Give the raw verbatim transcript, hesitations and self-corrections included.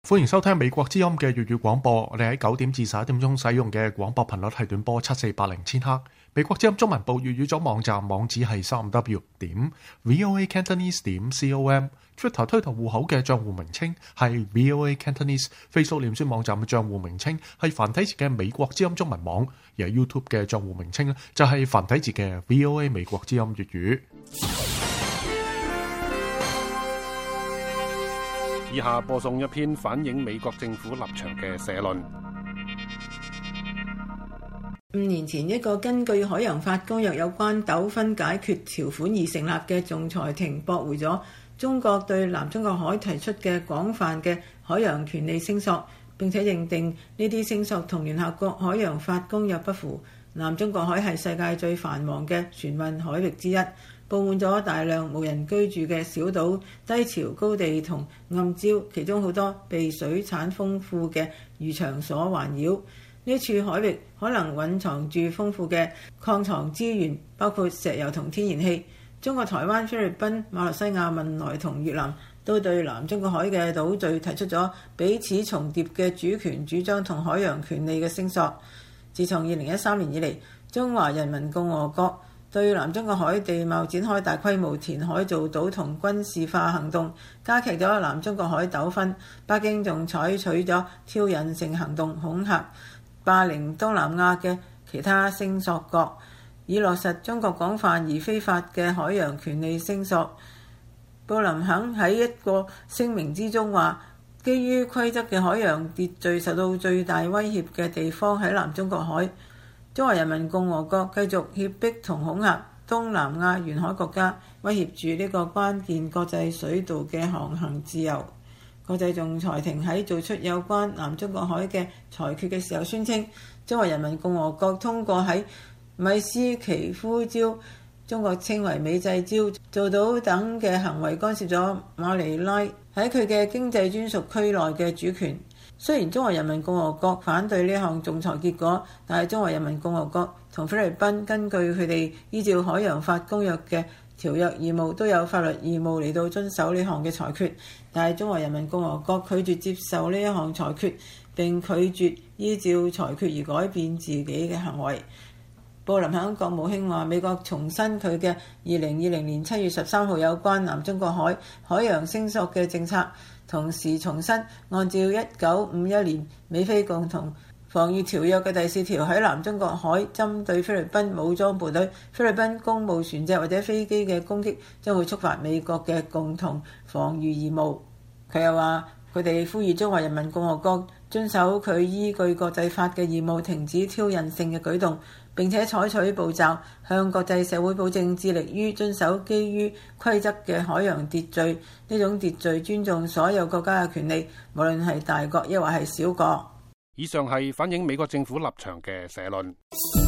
歡迎收聽美國之音嘅粵語廣播。我哋喺九點至十一點鐘使用嘅廣播頻率係短波七四八零千赫。美國之音中文部粵語組網站網址係三 w 點 voa cantonese 點 com。Twitter 推特戶口嘅賬戶名稱係 voa cantonese。Facebook 臉書網站嘅賬戶名稱係繁體字嘅美國之音中文網，而 YouTube 嘅賬戶名稱咧就係繁體字嘅 voa 美國之音粵語。 以下播送一篇反映美國政府立場嘅社論。 五年前，一個根據海洋法公約有關糾紛解決條款而成立嘅仲裁庭駁回咗中國對南中國海提出嘅廣泛嘅海洋權利聲索，並且認定呢啲聲索同聯合國海洋法公約不符。南中國海係世界最繁忙嘅船運海域之一，佈滿咗大量無人居住嘅小島、低潮高地同暗礁，其中好多被水產豐富嘅漁場所環繞。呢處海域可能蘊藏住豐富嘅礦藏資源，包括石油同天然氣。中國、台灣、菲律賓、馬來西亞、汶萊同越南都對南中國海嘅島嶼提出咗彼此重疊嘅主權主張同海洋權利嘅聲索。自從二零一三年以嚟，中華人民共和國對南中國海地貌展開大規模填海造島同軍事化行動，加劇咗南中國海糾紛。北京仲採取咗挑釁性行動，恐嚇、霸凌東南亞嘅其他聲索國，以落實中國廣泛而非法嘅海洋權利聲索。布林肯喺一個聲明之中話，基於規則嘅海洋秩序受到最大威脅嘅地方喺南中國海。中華人民共和國繼續脅迫同恐嚇東南亞沿海國家，威脅住呢個關鍵國際水道嘅航行自由。國際仲裁庭喺做出有關南中國海嘅裁決嘅時候，宣稱中華人民共和國通過喺米斯奇夫礁（中國稱為美濟礁）做島等嘅行為，干涉咗馬尼拉喺佢嘅經濟專屬區內嘅主權。雖然中華人民共和國反對呢項仲裁結果，但係中華人民共和國同菲律賓根據佢哋依照海洋法公約嘅條約義務，都有法律義務嚟到遵守呢項嘅裁決。但係中華人民共和國拒絕接受呢一項裁決，並拒絕依照裁決而改變自己嘅行為。布林肯國務卿話，美國重申佢嘅二零二零年七月十三號有關南中國海海洋聲索嘅政策，同時重申按照一九五一年美菲共同防禦條約嘅第四條，喺南中國海針對菲律賓武裝部隊、菲律賓公務船隻或者飛機嘅攻擊，將會觸發美國嘅共同防禦義務。佢又話，佢哋呼籲中華人民共和國遵守佢依據國際法嘅義務，停止挑釁性嘅舉動，並且採取步驟向國際社會保證致力於遵守基於規則嘅海洋秩序。呢種秩序尊重所有國家嘅權利，無論係大國抑或係小國。 以上係反映美國政府立場嘅社論。